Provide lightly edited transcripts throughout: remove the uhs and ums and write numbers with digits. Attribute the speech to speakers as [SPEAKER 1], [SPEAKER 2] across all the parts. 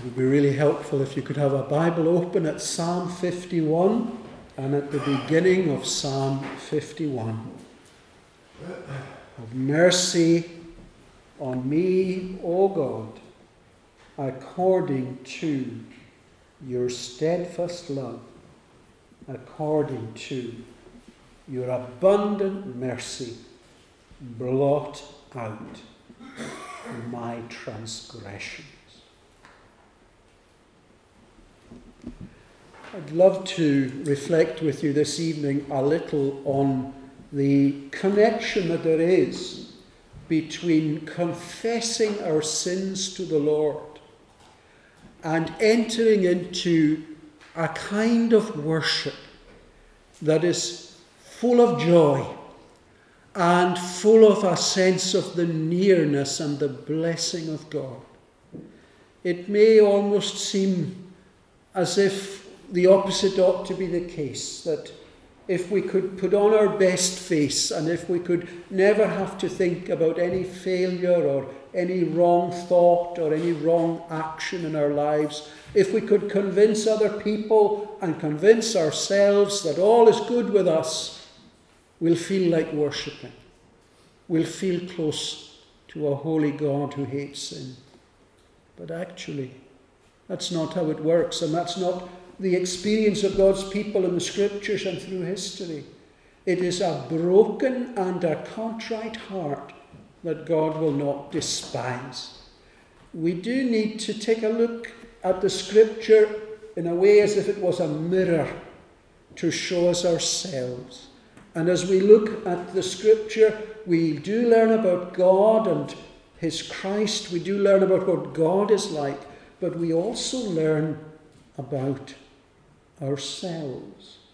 [SPEAKER 1] would be really helpful if you could have a Bible open at Psalm 51 and at the beginning of Psalm 51. Have mercy on me, O God, according to your steadfast love, according to your abundant mercy, blot out my transgressions. I'd love to reflect with you this evening a little on the connection that there is between confessing our sins to the Lord and entering into a kind of worship that is full of joy and full of a sense of the nearness and the blessing of God. It may almost seem as if the opposite ought to be the case, that if we could put on our best face and if we could never have to think about any failure or any wrong thought or any wrong action in our lives, if we could convince other people and convince ourselves that all is good with us, we'll feel like worshipping. We'll feel close to a holy God who hates sin. But actually, that's not how it works, and that's not the experience of God's people in the Scriptures and through history. It is a broken and a contrite heart that God will not despise. We do need to take a look at the Scripture in a way as if it was a mirror to show us ourselves. And as we look at the Scripture, we do learn about God and His Christ. We do learn about what God is like, but we also learn about ourselves.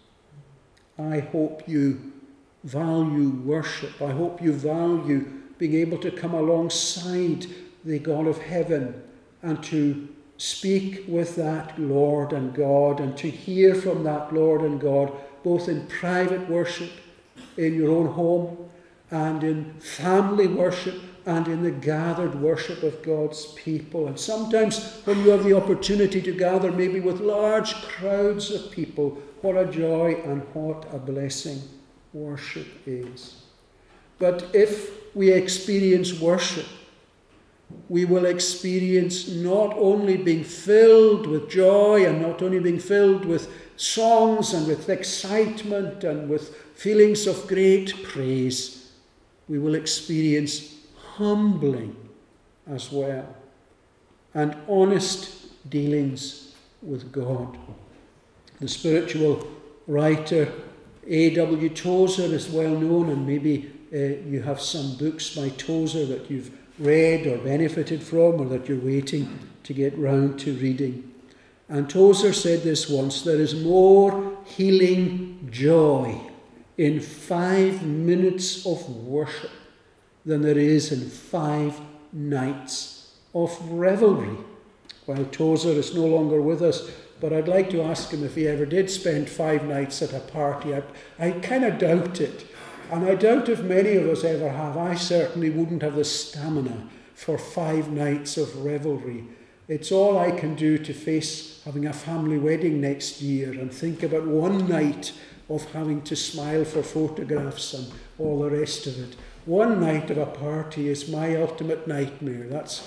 [SPEAKER 1] I hope you value worship. I hope you value being able to come alongside the God of heaven and to speak with that Lord and God and to hear from that Lord and God, both in private worship, in your own home, and in family worship, and in the gathered worship of God's people. And sometimes when you have the opportunity to gather maybe with large crowds of people, what a joy and what a blessing worship is. But if we experience worship, we will experience not only being filled with joy and not only being filled with songs and with excitement and with feelings of great praise, we will experience humbling as well, and honest dealings with God. The spiritual writer A.W. Tozer is well known, and maybe you have some books by Tozer that you've read or benefited from, or that you're waiting to get round to reading. And Tozer said this once: there is more healing joy in 5 minutes of worship than there is in 5 nights of revelry. Well, Tozer is no longer with us, but I'd like to ask him if he ever did spend 5 nights at a party. I kind of doubt it. And I doubt if many of us ever have. I certainly wouldn't have the stamina for 5 nights of revelry. It's all I can do to face having a family wedding next year and think about one night of having to smile for photographs and all the rest of it. One night of a party is my ultimate nightmare.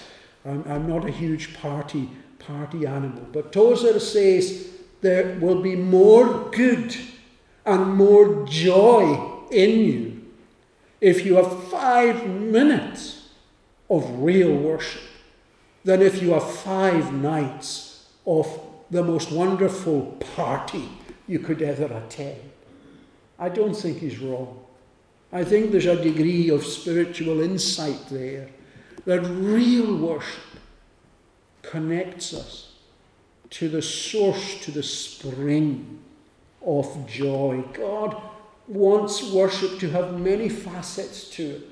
[SPEAKER 1] I'm not a huge party animal. But Tozer says there will be more good and more joy in you if you have 5 minutes of real worship than if you have 5 nights of the most wonderful party you could ever attend. I don't think he's wrong. I think there's a degree of spiritual insight there, that real worship connects us to the source, to the spring of joy. God wants worship to have many facets to it.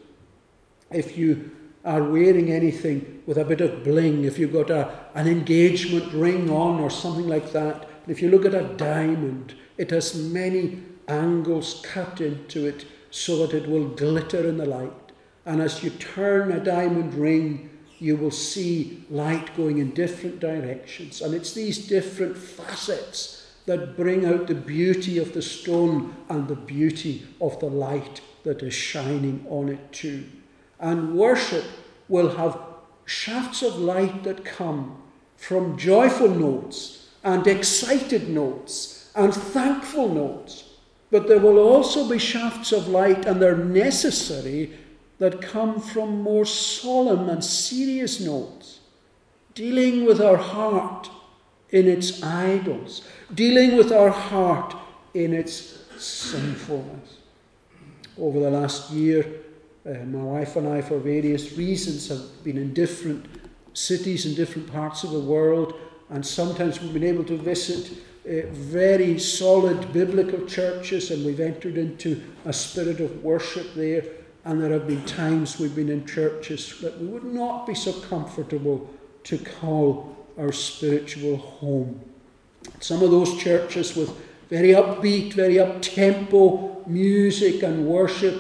[SPEAKER 1] If you are wearing anything with a bit of bling, if you've got an engagement ring on or something like that, if you look at a diamond, it has many angles cut into it so that it will glitter in the light. And as you turn a diamond ring, you will see light going in different directions. And it's these different facets that bring out the beauty of the stone and the beauty of the light that is shining on it too. And worship will have shafts of light that come from joyful notes and excited notes and thankful notes. But there will also be shafts of light, and they're necessary, that come from more solemn and serious notes, dealing with our heart in its idols, dealing with our heart in its sinfulness. Over the last year, my wife and I, for various reasons, have been in different cities in different parts of the world, and sometimes we've been able to visit very solid biblical churches, and we've entered into a spirit of worship there. And there have been times we've been in churches that we would not be so comfortable to call our spiritual home. Some of those churches with very upbeat, very up-tempo music and worship,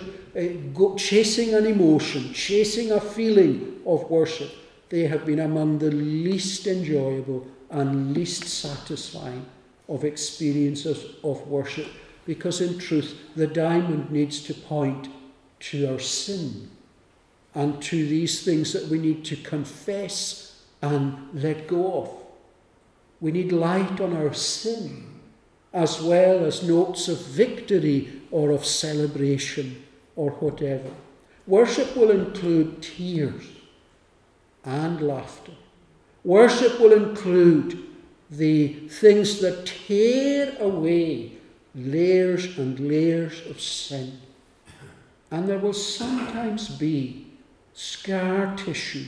[SPEAKER 1] chasing an emotion, chasing a feeling of worship, they have been among the least enjoyable and least satisfying of experiences of worship, because in truth the diamond needs to point to our sin and to these things that we need to confess and let go of. We need light on our sin, as well as notes of victory or of celebration or whatever. Worship will include tears and laughter. Worship will include the things that tear away layers and layers of sin. And there will sometimes be scar tissue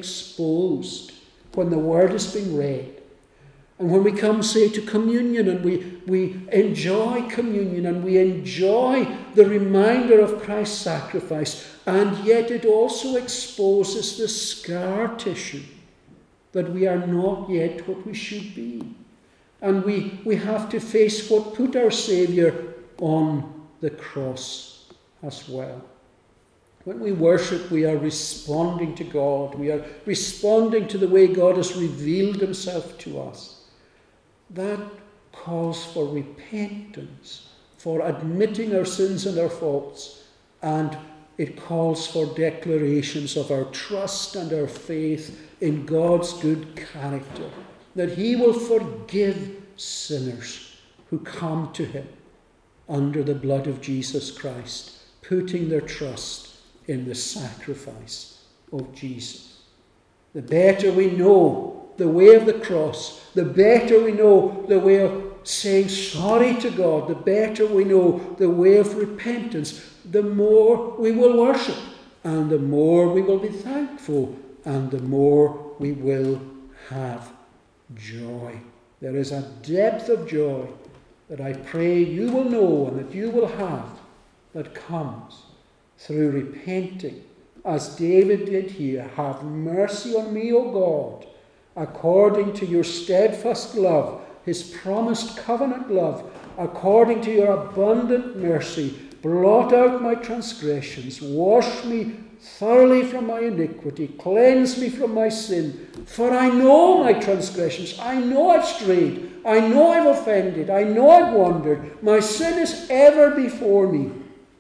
[SPEAKER 1] exposed when the word is being read. And when we come, say, to communion, and we enjoy communion, and we enjoy the reminder of Christ's sacrifice, and yet it also exposes the scar tissue that we are not yet what we should be. And we have to face what put our Saviour on the cross as well. When we worship, we are responding to God. We are responding to the way God has revealed himself to us. That calls for repentance, for admitting our sins and our faults, and it calls for declarations of our trust and our faith in God's good character, that he will forgive sinners who come to him under the blood of Jesus Christ, putting their trust in the sacrifice of Jesus. The better we know the way of the cross, the better we know the way of saying sorry to God, the better we know the way of repentance, the more we will worship, and the more we will be thankful, and the more we will have joy. There is a depth of joy that I pray you will know and that you will have, that comes through repenting, as David did here. Have mercy on me, O God, according to your steadfast love, his promised covenant love, according to your abundant mercy. Blot out my transgressions, wash me thoroughly from my iniquity, cleanse me from my sin. For I know my transgressions, I know I've strayed, I know I've offended, I know I've wandered. My sin is ever before me.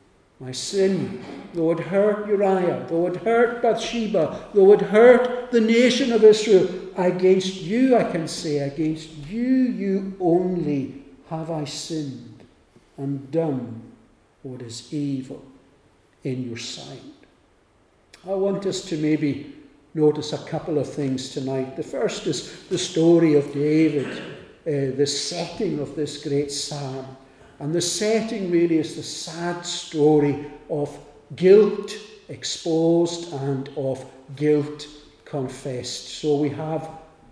[SPEAKER 1] My sin, though it hurt Uriah, though it hurt Bathsheba, though it hurt the nation of Israel, against you, I can say, against you, you only have I sinned and done what is evil in your sight. I want us to maybe notice a couple of things tonight. The first is the story of David, the setting of this great psalm. And the setting really is the sad story of guilt exposed and of guilt confessed. So we have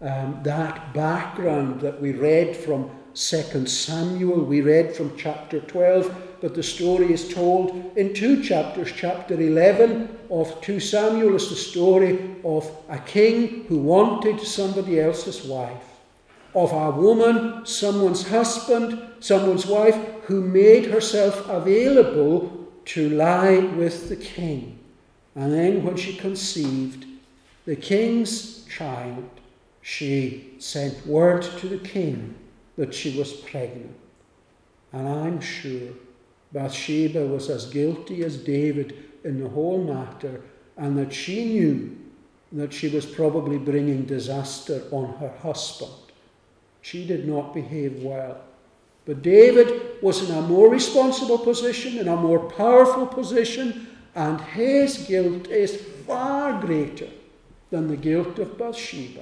[SPEAKER 1] that background that we read from 2 Samuel. We read from chapter 12, but the story is told in two chapters. Chapter 11 of 2 Samuel is the story of a king who wanted somebody else's wife, of a woman, someone's husband, someone's wife, who made herself available to lie with the king. And then when she conceived, the king's child, she sent word to the king that she was pregnant. And I'm sure Bathsheba was as guilty as David in the whole matter, and that she knew that she was probably bringing disaster on her husband. She did not behave well. But David was in a more responsible position, in a more powerful position, and his guilt is far greater than the guilt of Bathsheba.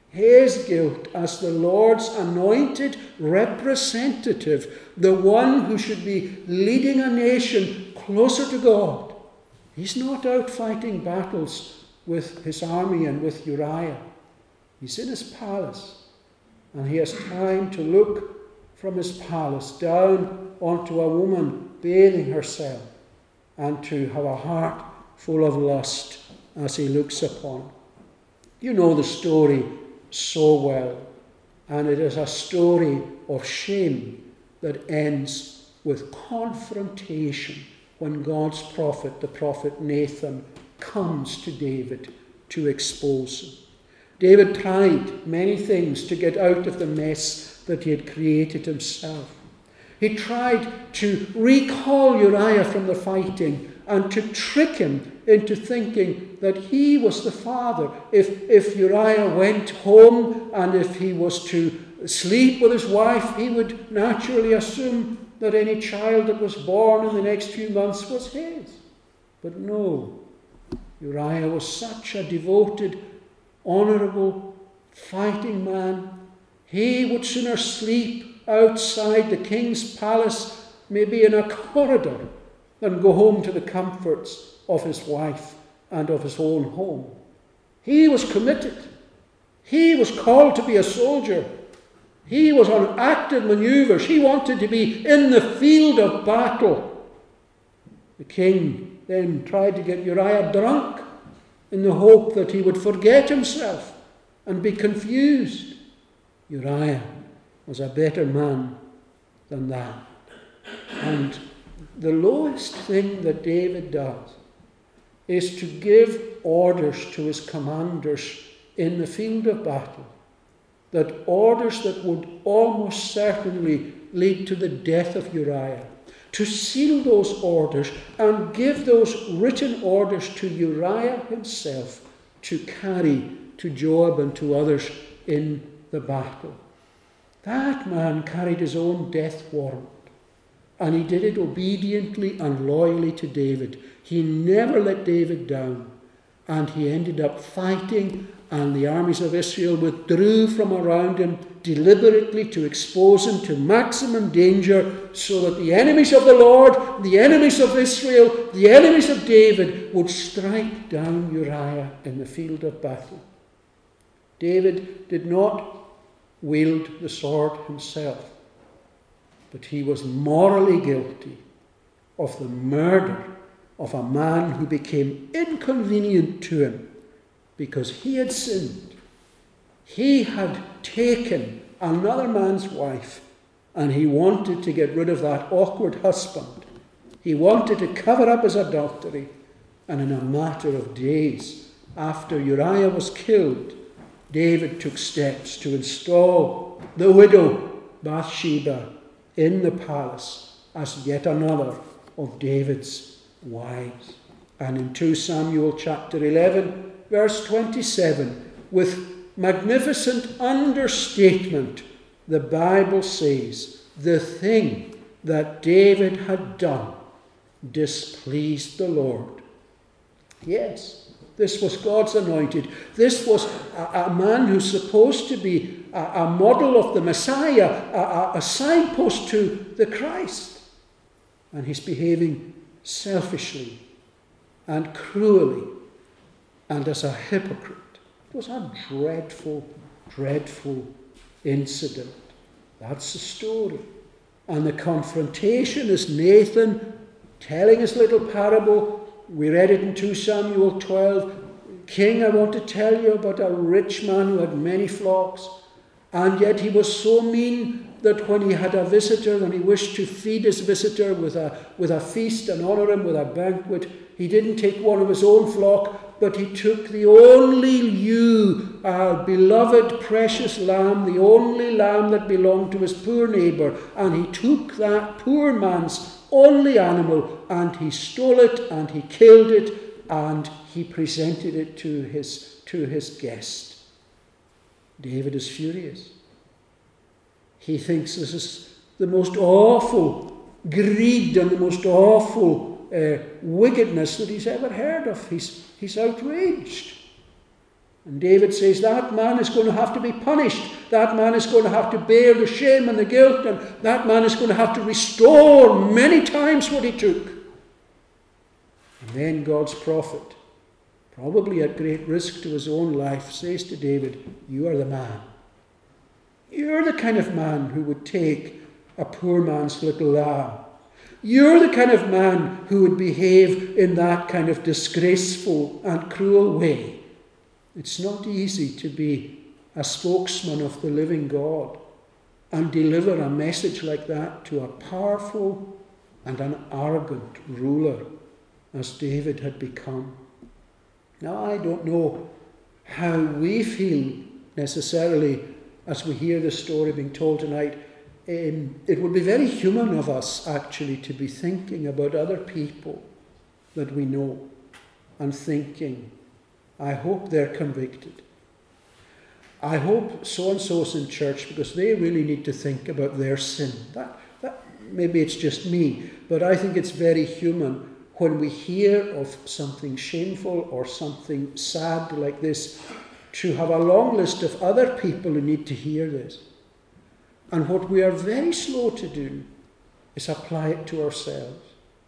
[SPEAKER 1] His guilt as the Lord's anointed representative, the one who should be leading a nation closer to God. He's not out fighting battles with his army and with Uriah. He's in his palace, and he has time to look from his palace down onto a woman bathing herself, and to have a heart full of lust as he looks upon her. You know the story so well, and it is a story of shame that ends with confrontation when God's prophet, the prophet Nathan, comes to David to expose him. David tried many things to get out of the mess that he had created himself. He tried to recall Uriah from the fighting and to trick him into thinking that he was the father. If Uriah went home and if he was to sleep with his wife, he would naturally assume that any child that was born in the next few months was his. But no, Uriah was such a devoted, honourable, fighting man. He would sooner sleep outside the king's palace, maybe in a corridor, than go home to the comforts of his wife and of his own home. He was committed. He was called to be a soldier. He was on active manoeuvres. He wanted to be in the field of battle. The king then tried to get Uriah drunk in the hope that he would forget himself and be confused. Uriah was a better man than that. And the lowest thing that David does is to give orders to his commanders in the field of battle, that orders that would almost certainly lead to the death of Uriah, to seal those orders and give those written orders to Uriah himself to carry to Joab and to others in the battle. That man carried his own death warrant, and he did it obediently and loyally to David. He never let David down, and he ended up fighting, and the armies of Israel withdrew from around him deliberately to expose him to maximum danger, so that the enemies of the Lord, the enemies of Israel, the enemies of David would strike down Uriah in the field of battle. David did not wield the sword himself, but he was morally guilty of the murder of a man who became inconvenient to him because he had sinned. He had taken another man's wife, and he wanted to get rid of that awkward husband. He wanted to cover up his adultery, and in a matter of days after Uriah was killed, David took steps to install the widow Bathsheba in the palace as yet another of David's wives. And in 2 Samuel chapter 11, verse 27, with magnificent understatement, the Bible says, the thing that David had done displeased the Lord. Yes, this was God's anointed. This was a man who's supposed to be a model of the Messiah, a signpost to the Christ. And he's behaving selfishly and cruelly and as a hypocrite. It was a dreadful, dreadful incident. That's the story. And the confrontation is Nathan telling his little parable. We read it in 2 Samuel 12. King, I want to tell you about a rich man who had many flocks, and yet he was so mean that when he had a visitor and he wished to feed his visitor with a feast and honour him with a banquet, he didn't take one of his own flock, but he took the only ewe, a beloved, precious lamb, the only lamb that belonged to his poor neighbour, and he took that poor man's only animal, and he stole it, and he killed it, and he presented it to his guest. David is furious. He thinks this is the most awful greed and the most awful wickedness that he's ever heard of. He's outraged. And David says that man is going to have to be punished. That man is going to have to bear the shame and the guilt, and that man is going to have to restore many times what he took. And then God's prophet, probably at great risk to his own life, says to David, "You are the man. You're the kind of man who would take a poor man's little lamb. You're the kind of man who would behave in that kind of disgraceful and cruel way." It's not easy to be a spokesman of the living God and deliver a message like that to a powerful and an arrogant ruler, as David had become. Now, I don't know how we feel necessarily as we hear this story being told tonight. It would be very human of us, actually, to be thinking about other people that we know and thinking, I hope they're convicted. I hope so-and-so's in church, because they really need to think about their sin. That maybe it's just me, but I think it's very human when we hear of something shameful or something sad like this, to have a long list of other people who need to hear this. And what we are very slow to do is apply it to ourselves.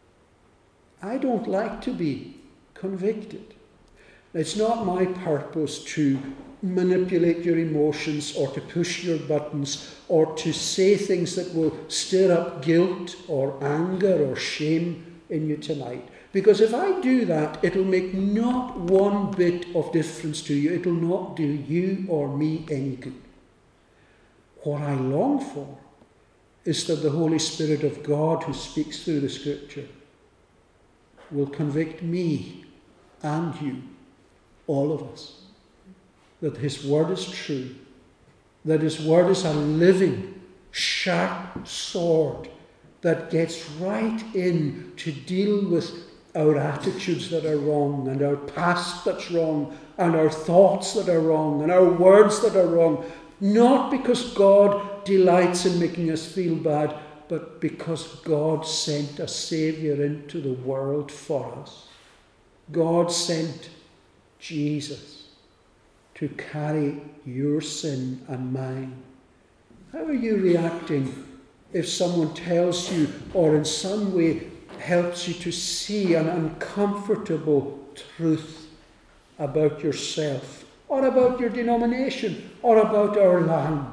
[SPEAKER 1] I don't like to be convicted. It's not my purpose to manipulate your emotions or to push your buttons or to say things that will stir up guilt or anger or shame in you tonight. Because if I do that, it'll make not one bit of difference to you. It'll not do you or me any good. What I long for is that the Holy Spirit of God, who speaks through the Scripture, will convict me and you, all of us, that his word is true, that his word is a living, sharp sword that gets right in to deal with our attitudes that are wrong, and our past that's wrong, and our thoughts that are wrong, and our words that are wrong, not because God delights in making us feel bad, but because God sent a Saviour into the world for us. God sent Jesus to carry your sin and mine. How are you reacting if someone tells you or in some way helps you to see an uncomfortable truth about yourself or about your denomination or about our land?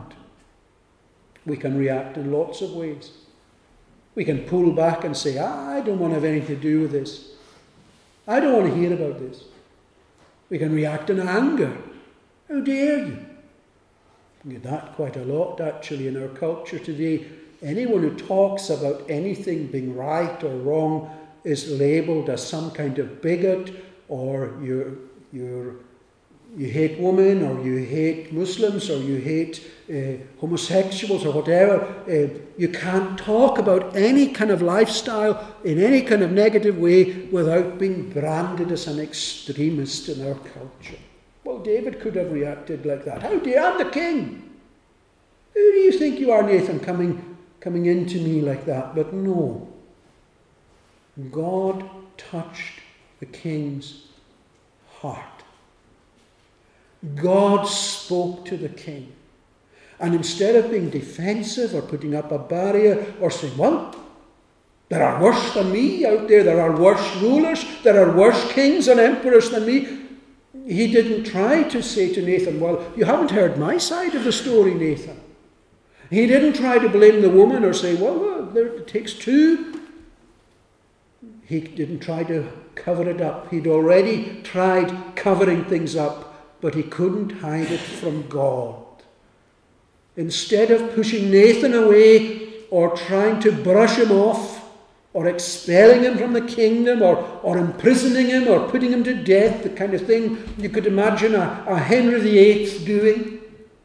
[SPEAKER 1] We can react in lots of ways. We can pull back and say, I don't want to have anything to do with this. I don't want to hear about this. We can react in anger. How dare you? We get that quite a lot, actually, in our culture today. Anyone who talks about anything being right or wrong is labelled as some kind of bigot, or you hate women, or you hate Muslims, or you hate homosexuals, or whatever. You can't talk about any kind of lifestyle in any kind of negative way without being branded as an extremist in our culture. Well, David could have reacted like that. How dare I'm the king? Who do you think you are, Nathan, coming into me like that? But no. God touched the king's heart. God spoke to the king. And instead of being defensive or putting up a barrier or saying, well, there are worse than me out there, there are worse rulers, there are worse kings and emperors than me, he didn't try to say to Nathan, well, you haven't heard my side of the story, Nathan. He didn't try to blame the woman or say, well, it takes two. He didn't try to cover it up. He'd already tried covering things up, but he couldn't hide it from God. Instead of pushing Nathan away or trying to brush him off, or expelling him from the kingdom, or imprisoning him, or putting him to death, the kind of thing you could imagine a Henry VIII doing.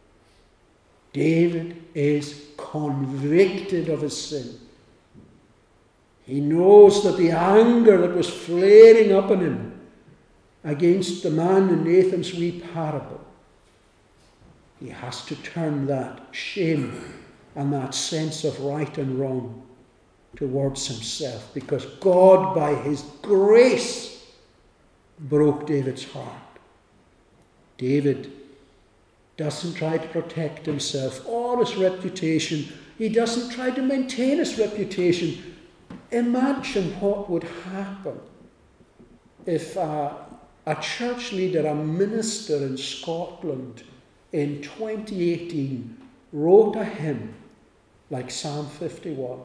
[SPEAKER 1] David is convicted of his sin. He knows that the anger that was flaring up in him against the man in Nathan's wee parable, he has to turn that shame and that sense of right and wrong towards himself, because God, by his grace, broke David's heart. David doesn't try to protect himself or his reputation. He doesn't try to maintain his reputation. Imagine what would happen if a church leader, a minister in Scotland in 2018 wrote a hymn like Psalm 51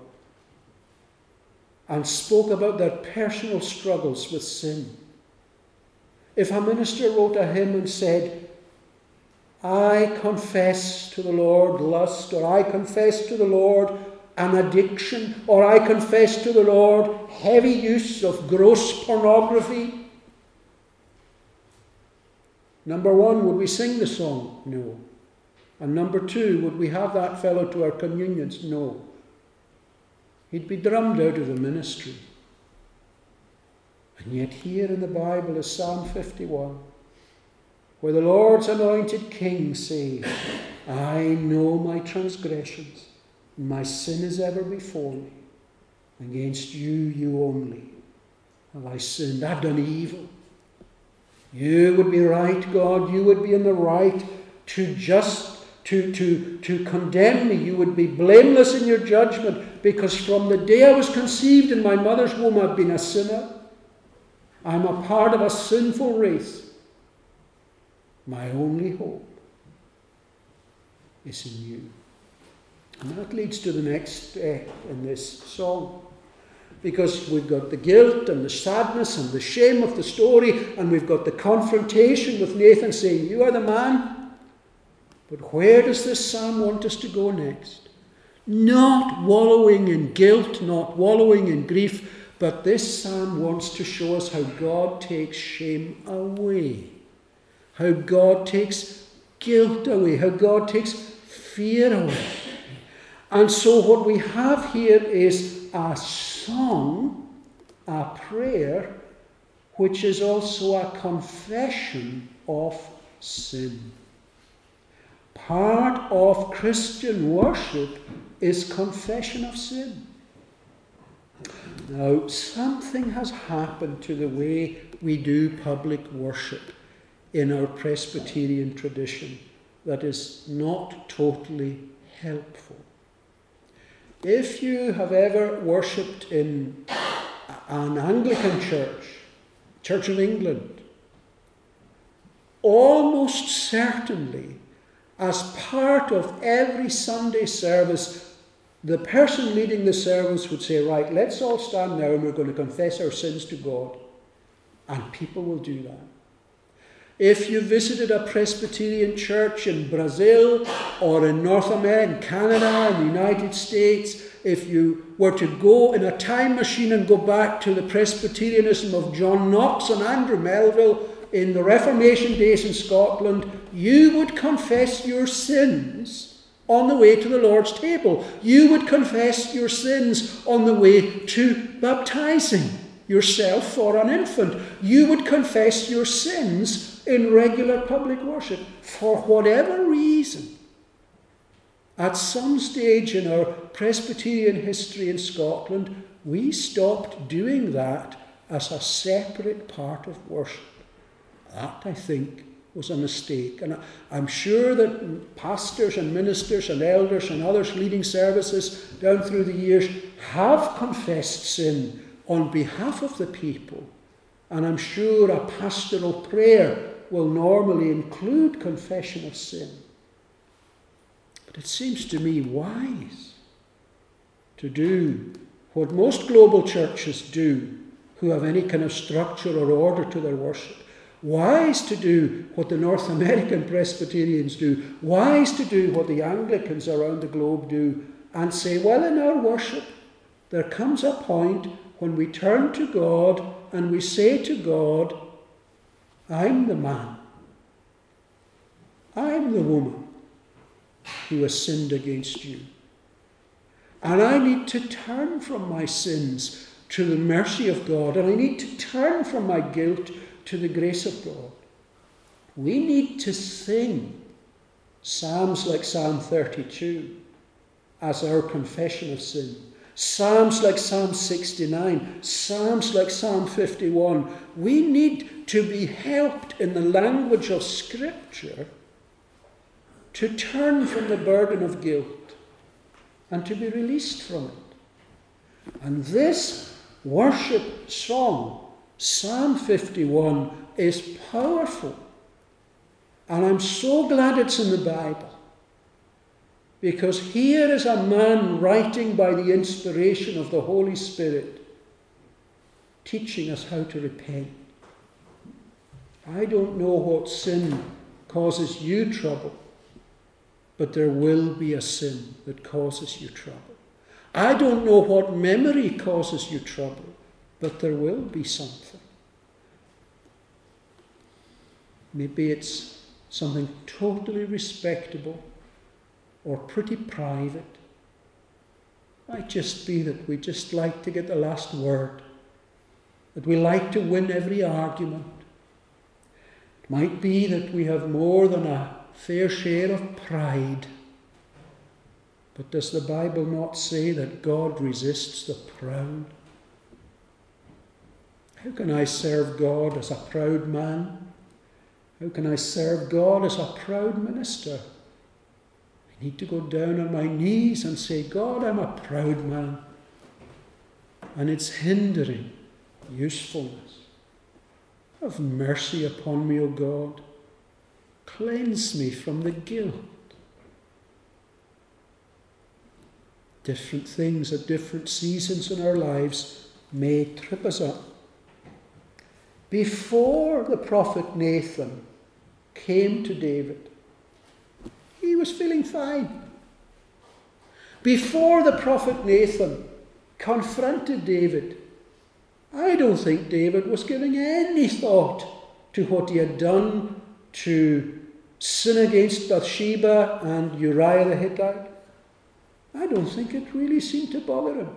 [SPEAKER 1] and spoke about their personal struggles with sin. If a minister wrote a hymn and said, I confess to the Lord lust, or I confess to the Lord an addiction, or I confess to the Lord heavy use of gross pornography. Number one, would we sing the song? No. And number two, would we have that fellow to our communions? No. He'd be drummed out of the ministry. And yet here in the Bible is Psalm 51, where the Lord's anointed king says, I know my transgressions. My sin is ever before me. Against you, you only, have I sinned. I've done evil. You would be right, God. You would be in the right to condemn me. You would be blameless in your judgment, because from the day I was conceived in my mother's womb, I've been a sinner. I'm a part of a sinful race. My only hope is in you. And that leads to the next step in this song. Because we've got the guilt and the sadness and the shame of the story, and we've got the confrontation with Nathan saying, you are the man. But where does this psalm want us to go next? Not wallowing in guilt, not wallowing in grief, but this psalm wants to show us how God takes shame away, how God takes guilt away, how God takes fear away. And so what we have here is a song, a prayer, which is also a confession of sin. Part of Christian worship is confession of sin. Now, something has happened to the way we do public worship in our Presbyterian tradition that is not totally helpful. If you have ever worshipped in an Anglican church, Church of England, almost certainly, as part of every Sunday service, the person leading the service would say, right, let's all stand now and we're going to confess our sins to God. And people will do that. If you visited a Presbyterian church in Brazil or in North America, in Canada, in the United States, if you were to go in a time machine and go back to the Presbyterianism of John Knox and Andrew Melville in the Reformation days in Scotland, you would confess your sins on the way to the Lord's table. You would confess your sins on the way to baptizing yourself for an infant. You would confess your sins in regular public worship. For whatever reason, at some stage in our Presbyterian history in Scotland, we stopped doing that as a separate part of worship. That, I think, was a mistake. And I'm sure that pastors and ministers and elders and others leading services down through the years have confessed sin on behalf of the people. And I'm sure a pastoral prayer will normally include confession of sin. But it seems to me wise to do what most global churches do who have any kind of structure or order to their worship. Wise to do what the North American Presbyterians do. Wise to do what the Anglicans around the globe do and say, well, in our worship, There comes a point when we turn to God and we say to God, I'm the man, I'm the woman who has sinned against you. And I need to turn from my sins to the mercy of God, and I need to turn from my guilt to the grace of God. We need to sing psalms like Psalm 32 as our confession of sin. Psalms like Psalm 69, psalms like Psalm 51. We need to be helped in the language of Scripture to turn from the burden of guilt and to be released from it. And this worship song, Psalm 51, is powerful. And I'm so glad it's in the Bible. Because here is a man writing by the inspiration of the Holy Spirit, teaching us how to repent. I don't know what sin causes you trouble, but there will be a sin that causes you trouble. I don't know what memory causes you trouble, but there will be something. Maybe it's something totally respectable or pretty private. It might just be that we just like to get the last word, that we like to win every argument. It might be that we have more than a fair share of pride. But does the Bible not say that God resists the proud? How can I serve God as a proud man? How can I serve God as a proud minister? I need to go down on my knees and say, God, I'm a proud man, and it's hindering usefulness. Have mercy upon me, O God. Cleanse me from the guilt. Different things at different seasons in our lives may trip us up. Before the prophet Nathan came to David, he was feeling fine. Before the prophet Nathan confronted David, I don't think David was giving any thought to what he had done to sin against Bathsheba and Uriah the Hittite. I don't think it really seemed to bother him.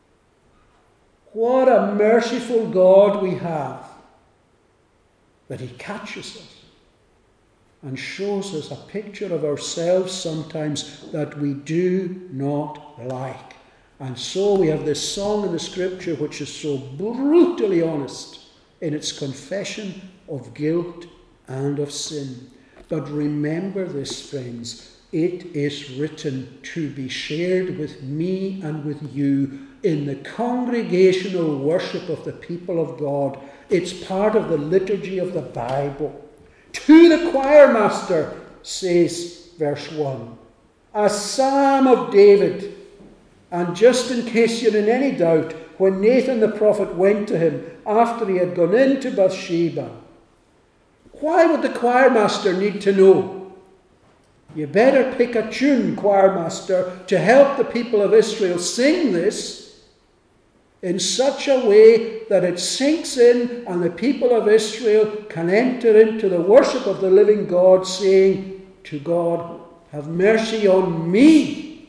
[SPEAKER 1] What a merciful God we have, that he catches us and shows us a picture of ourselves sometimes that we do not like. And so we have this song in the Scripture which is so brutally honest in its confession of guilt and of sin. But remember this, friends, it is written to be shared with me and with you in the congregational worship of the people of God. It's part of the liturgy of the Bible. To the choir master, says verse 1, a psalm of David. And just in case you're in any doubt, when Nathan the prophet went to him after he had gone into Bathsheba, why would the choir master need to know? You better pick a tune, choir master, to help the people of Israel sing this in such a way that it sinks in and the people of Israel can enter into the worship of the living God, saying to God, have mercy on me,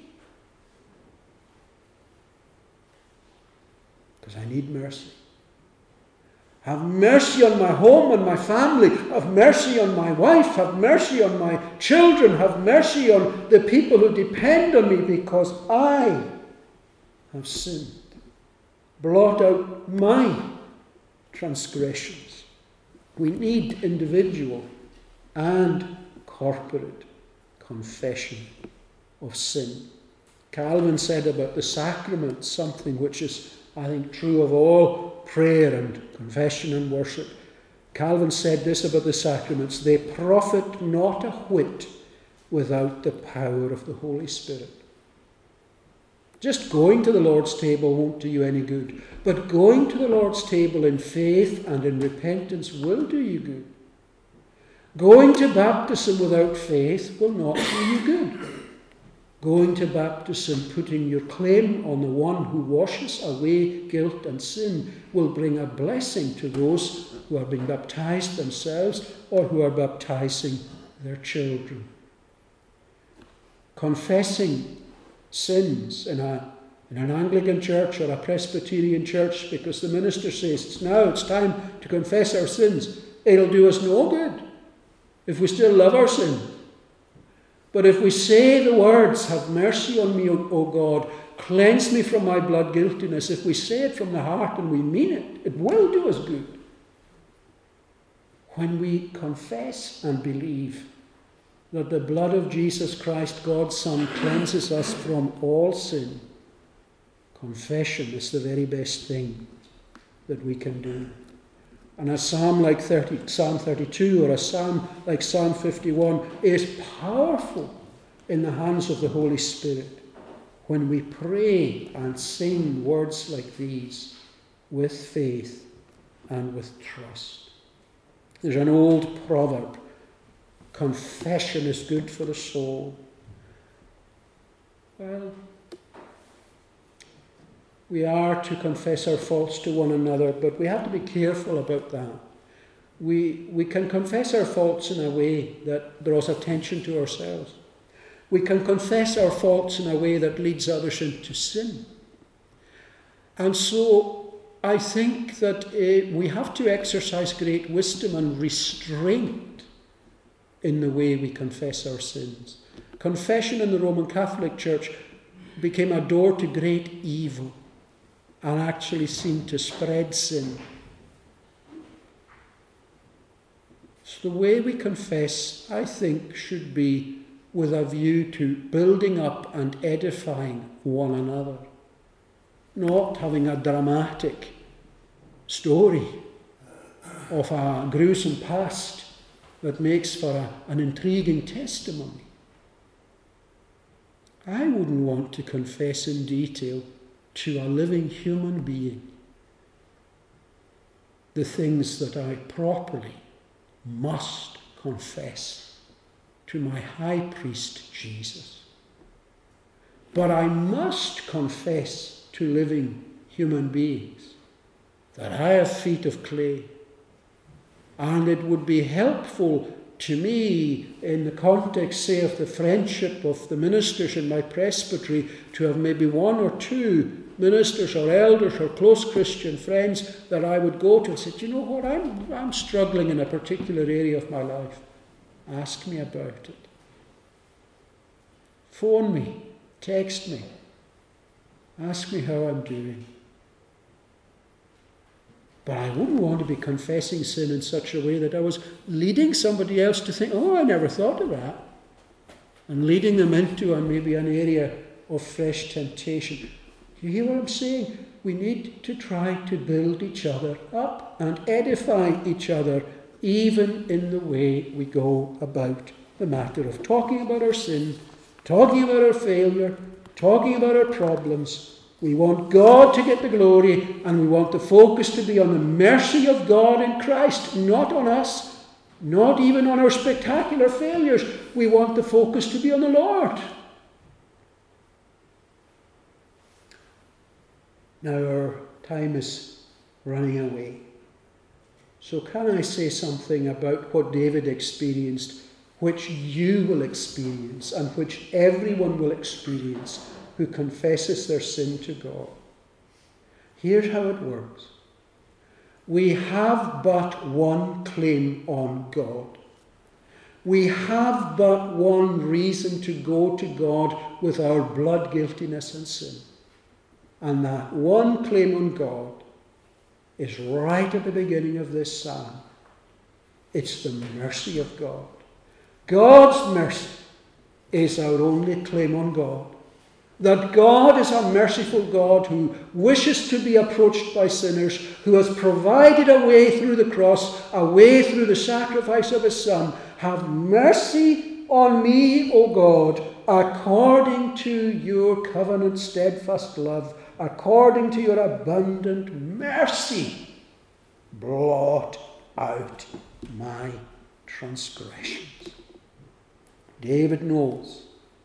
[SPEAKER 1] because I need mercy. Have mercy on my home and my family. Have mercy on my wife. Have mercy on my children. Have mercy on the people who depend on me, because I have sinned. Blot out my transgressions. We need individual and corporate confession of sin. Calvin said about the sacraments something which is, I think, true of all prayer and confession and worship. Calvin said this about the sacraments: they profit not a whit without the power of the Holy Spirit. Just going to the Lord's table won't do you any good, but going to the Lord's table in faith and in repentance will do you good. Going to baptism without faith will not do you good. Going to baptism, putting your claim on the one who washes away guilt and sin, will bring a blessing to those who are being baptized themselves or who are baptizing their children. Confessing sins in an Anglican church or a Presbyterian church because the minister says it's time to confess our sins, it'll do us no good if we still love our sin. But if we say the words, have mercy on me, O God, cleanse me from my blood guiltiness, if we say it from the heart and we mean it, it will do us good. When we confess and believe that the blood of Jesus Christ, God's Son, cleanses us from all sin, confession is the very best thing that we can do. And a psalm like Psalm 32 or a psalm like Psalm 51 is powerful in the hands of the Holy Spirit when we pray and sing words like these with faith and with trust. There's an old proverb, confession is good for the soul. Well, we are to confess our faults to one another, but we have to be careful about that. We can confess our faults in a way that draws attention to ourselves. We can confess our faults in a way that leads others into sin. And so I think that we have to exercise great wisdom and restraint in the way we confess our sins. Confession in the Roman Catholic Church became a door to great evil and actually seemed to spread sin. So the way we confess, I think, should be with a view to building up and edifying one another, not having a dramatic story of a gruesome past that makes for an intriguing testimony. I wouldn't want to confess in detail to a living human being the things that I properly must confess to my high priest Jesus. But I must confess to living human beings that I have feet of clay, and it would be helpful to me in the context, say, of the friendship of the ministers in my presbytery to have maybe one or two ministers or elders or close Christian friends that I would go to and say, do you know what, I'm struggling in a particular area of my life. Ask me about it. Phone me, text me, ask me how I'm doing. But I wouldn't want to be confessing sin in such a way that I was leading somebody else to think, oh, I never thought of that, and leading them into maybe an area of fresh temptation. You hear what I'm saying? We need to try to build each other up and edify each other, even in the way we go about the matter of talking about our sin, talking about our failure, talking about our problems. We want God to get the glory, and we want the focus to be on the mercy of God in Christ, not on us, not even on our spectacular failures. We want the focus to be on the Lord. Now our time is running away. So can I say something about what David experienced, which you will experience, and which everyone will experience who confesses their sin to God? Here's how it works. We have but one claim on God. We have but one reason to go to God with our blood guiltiness and sin. And that one claim on God is right at the beginning of this psalm. It's the mercy of God. God's mercy is our only claim on God. That God is a merciful God who wishes to be approached by sinners, who has provided a way through the cross, a way through the sacrifice of his Son. Have mercy on me, O God, according to your covenant steadfast love, according to your abundant mercy. Blot out my transgressions. David knows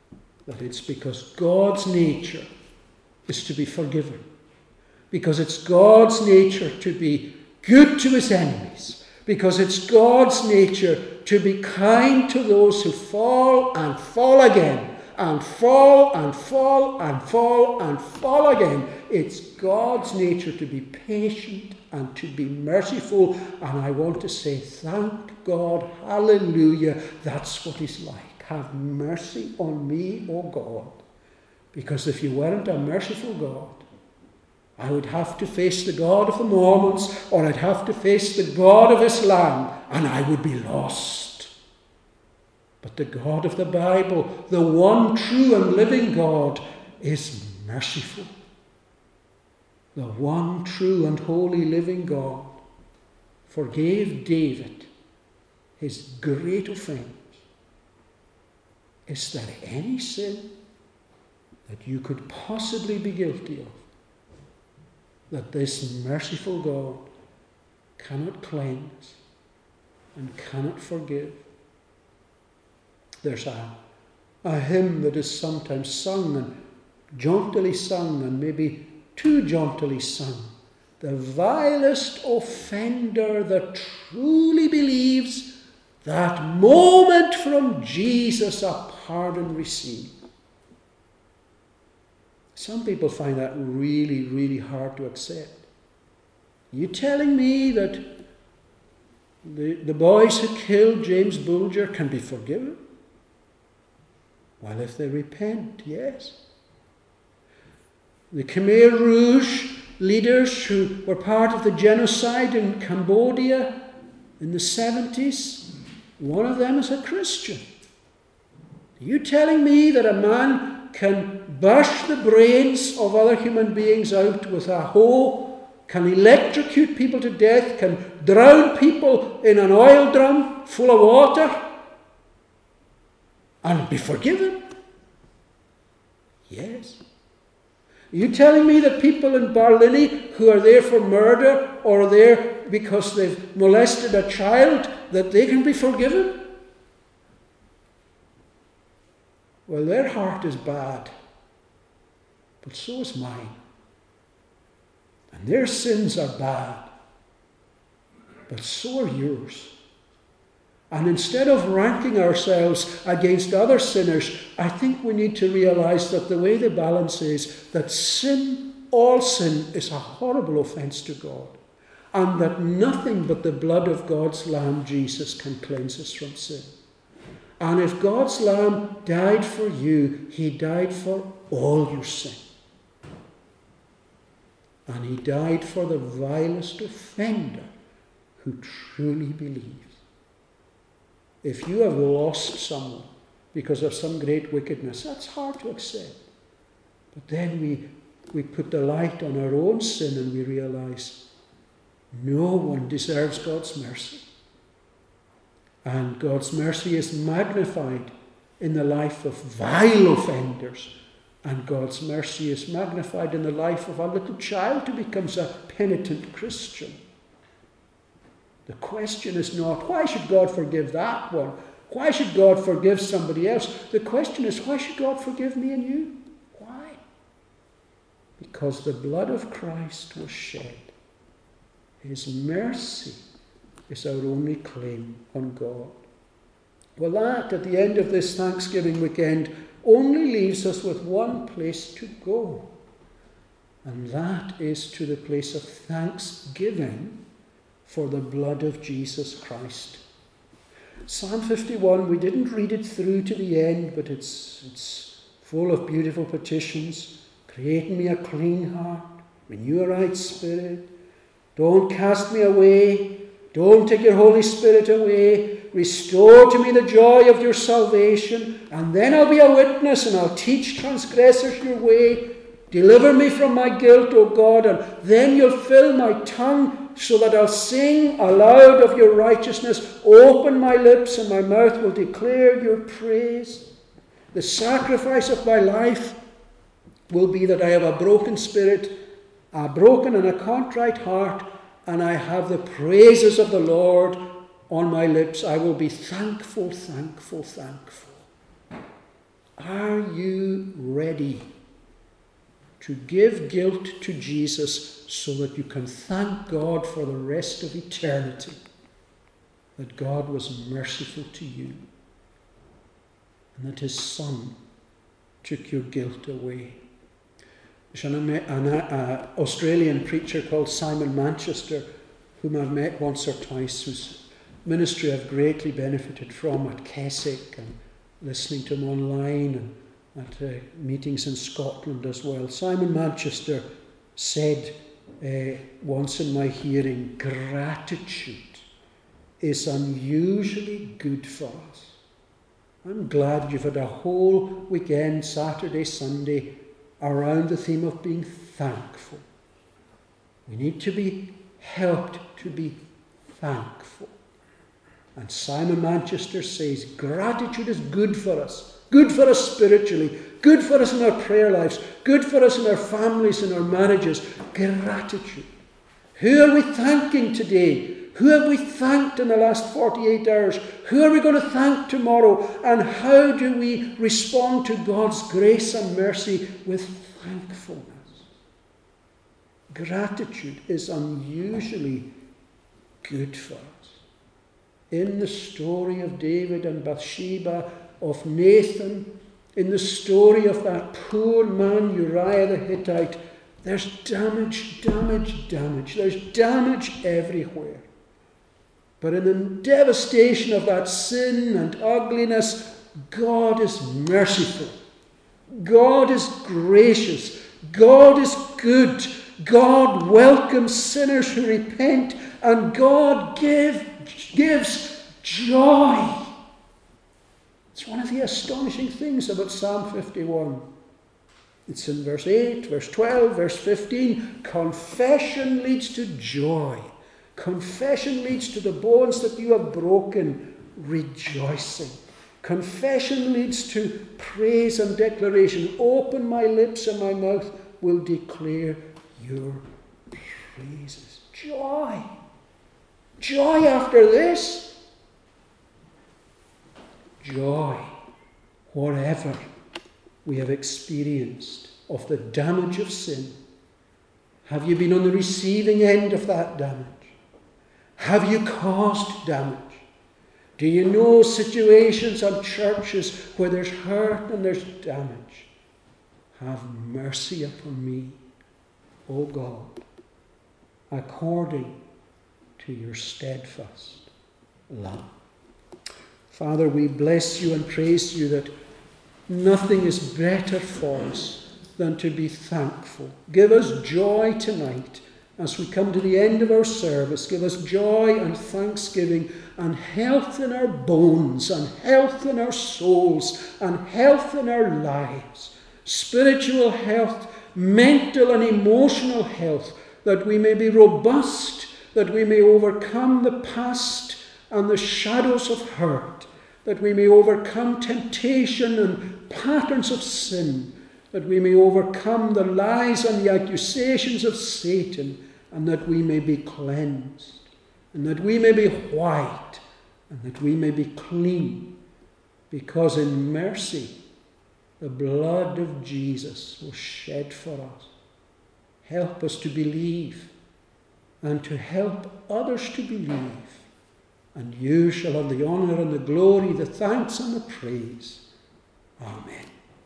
[SPEAKER 1] that it's because God's nature is to be forgiven, because it's God's nature to be good to his enemies, because it's God's nature to be kind to those who fall and fall again, and fall and fall and fall and fall again. It's God's nature to be patient and to be merciful. And I want to say, thank God, hallelujah, that's what he's like. Have mercy on me, O God. Because if you weren't a merciful God, I would have to face the God of the Mormons, or I'd have to face the God of Islam, and I would be lost. But the God of the Bible, the one true and living God, is merciful. The one true and holy living God forgave David his great offense. Is there any sin that you could possibly be guilty of that this merciful God cannot cleanse and cannot forgive? There's a hymn that is sometimes sung and jauntily sung, and maybe too jauntily sung. The vilest offender that truly believes, that moment from Jesus a pardon receive. Some people find that really, really hard to accept. You telling me that the boys who killed James Bulger can be forgiven? Well, if they repent, yes. The Khmer Rouge leaders who were part of the genocide in Cambodia in the 70s, one of them is a Christian. Are you telling me that a man can bash the brains of other human beings out with a hoe, can electrocute people to death, can drown people in an oil drum full of water, and be forgiven? Yes. Are you telling me that people in Barlinnie who are there for murder or are there because they've molested a child, that they can be forgiven? Well, their heart is bad, but so is mine. And their sins are bad, but so are yours. And instead of ranking ourselves against other sinners, I think we need to realize that the way the balance is that sin, all sin, is a horrible offense to God, and that nothing but the blood of God's Lamb, Jesus, can cleanse us from sin. And if God's Lamb died for you, he died for all your sin. And he died for the vilest offender who truly believes. If you have lost someone because of some great wickedness, that's hard to accept. But then we put the light on our own sin and we realize no one deserves God's mercy. And God's mercy is magnified in the life of vile offenders. And God's mercy is magnified in the life of a little child who becomes a penitent Christian. The question is not, why should God forgive that one? Why should God forgive somebody else? The question is, why should God forgive me and you? Why? Because the blood of Christ was shed. His mercy is our only claim on God. Well, that, at the end of this Thanksgiving weekend, only leaves us with one place to go. And that is to the place of thanksgiving for the blood of Jesus Christ. Psalm 51, we didn't read it through to the end, but it's full of beautiful petitions. Create in me a clean heart, renew a right spirit. Don't cast me away. Don't take your Holy Spirit away. Restore to me the joy of your salvation, and then I'll be a witness and I'll teach transgressors your way. Deliver me from my guilt, O God, and then you'll fill my tongue so that I'll sing aloud of your righteousness. Open my lips and my mouth will declare your praise. The sacrifice of my life will be that I have a broken spirit, a broken and a contrite heart, and I have the praises of the Lord on my lips. I will be thankful, thankful, thankful. Are you ready to give guilt to Jesus so that you can thank God for the rest of eternity that God was merciful to you and that his Son took your guilt away. There's an Australian preacher called Simon Manchester, whom I've met once or twice, whose ministry I've greatly benefited from at Keswick and listening to him online and at meetings in Scotland as well. Simon Manchester said once in my hearing, gratitude is unusually good for us. I'm glad you've had a whole weekend, Saturday, Sunday, around the theme of being thankful. We need to be helped to be thankful. And Simon Manchester says gratitude is good for us spiritually, good for us in our prayer lives, good for us in our families and our marriages. Gratitude. Who are we thanking today? Who have we thanked in the last 48 hours? Who are we going to thank tomorrow? And how do we respond to God's grace and mercy with thankfulness? Gratitude is unusually good for us. In the story of David and Bathsheba, of Nathan, in the story of that poor man Uriah the Hittite, there's damage. There's damage everywhere. But in the devastation of that sin and ugliness, God is merciful. God is gracious. God is good. God welcomes sinners who repent. And God gives joy. It's one of the astonishing things about Psalm 51. It's in verse 8, verse 12, verse 15. Confession leads to joy. Confession leads to the bones that you have broken, rejoicing. Confession leads to praise and declaration. Open my lips and my mouth will declare your praises. Joy. Joy after this. Joy. Whatever we have experienced of the damage of sin. Have you been on the receiving end of that damage? Have you caused damage? Do you know situations and churches where there's hurt and there's damage? Have mercy upon me, O God, according to your steadfast love. Father, we bless you and praise you that nothing is better for us than to be thankful. Give us joy tonight as we come to the end of our service. Give us joy and thanksgiving and health in our bones and health in our souls and health in our lives. Spiritual health, mental and emotional health, that we may be robust, that we may overcome the past and the shadows of hurt, that we may overcome temptation and patterns of sin, that we may overcome the lies and the accusations of Satan, and that we may be cleansed, and that we may be white, and that we may be clean, because in mercy the blood of Jesus was shed for us. Help us to believe, and to help others to believe, and you shall have the honour and the glory, the thanks and the praise. Amen.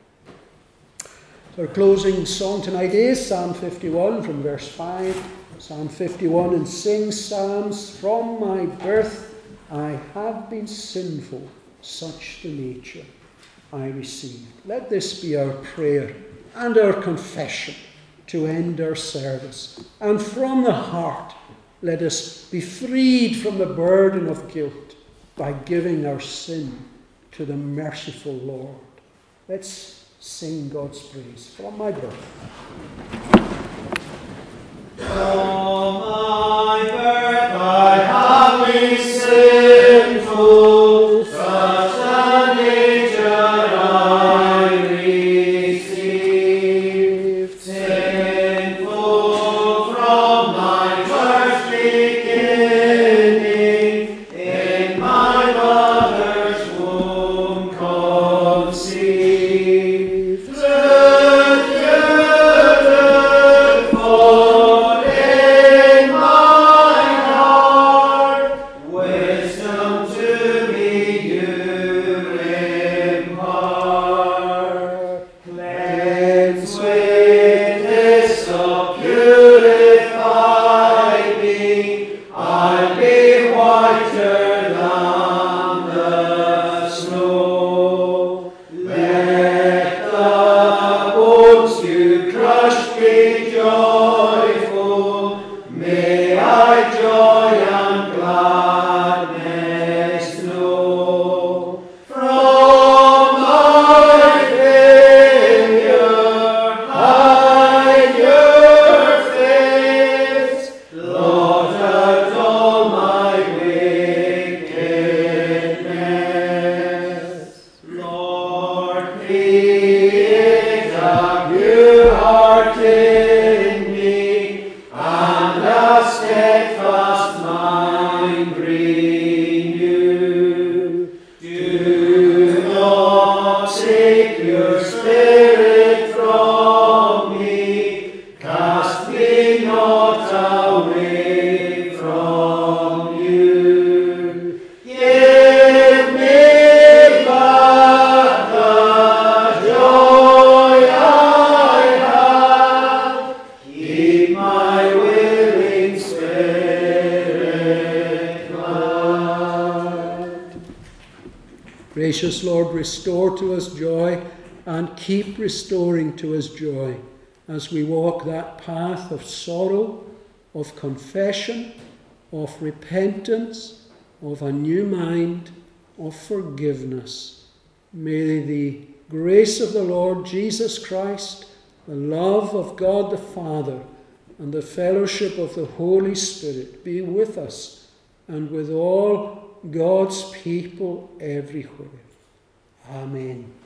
[SPEAKER 1] So our closing song tonight is Psalm 51 from verse 5. Psalm 51, and sing psalms. From my birth I have been sinful, such the nature I received. Let this be our prayer and our confession to end our service. And from the heart, let us be freed from the burden of guilt by giving our sin to the merciful Lord. Let's sing God's praise. From my birth.
[SPEAKER 2] From my birth I have been sinful, such a nature I received. Sinful from my birth beginning, in my mother's womb conceived. a pure heart in me, and a steadfast mind renew. Do not take your spirit from me, cast me not away from you. Give me back the joy I have. Keep my willing spirit glad.
[SPEAKER 1] Gracious Lord, restore to us joy and keep restoring to us joy as we walk that path of sorrow, of confession, of repentance, of a new mind, of forgiveness. May the grace of the Lord Jesus Christ, the love of God the Father, and the fellowship of the Holy Spirit be with us and with all God's people everywhere. Amen.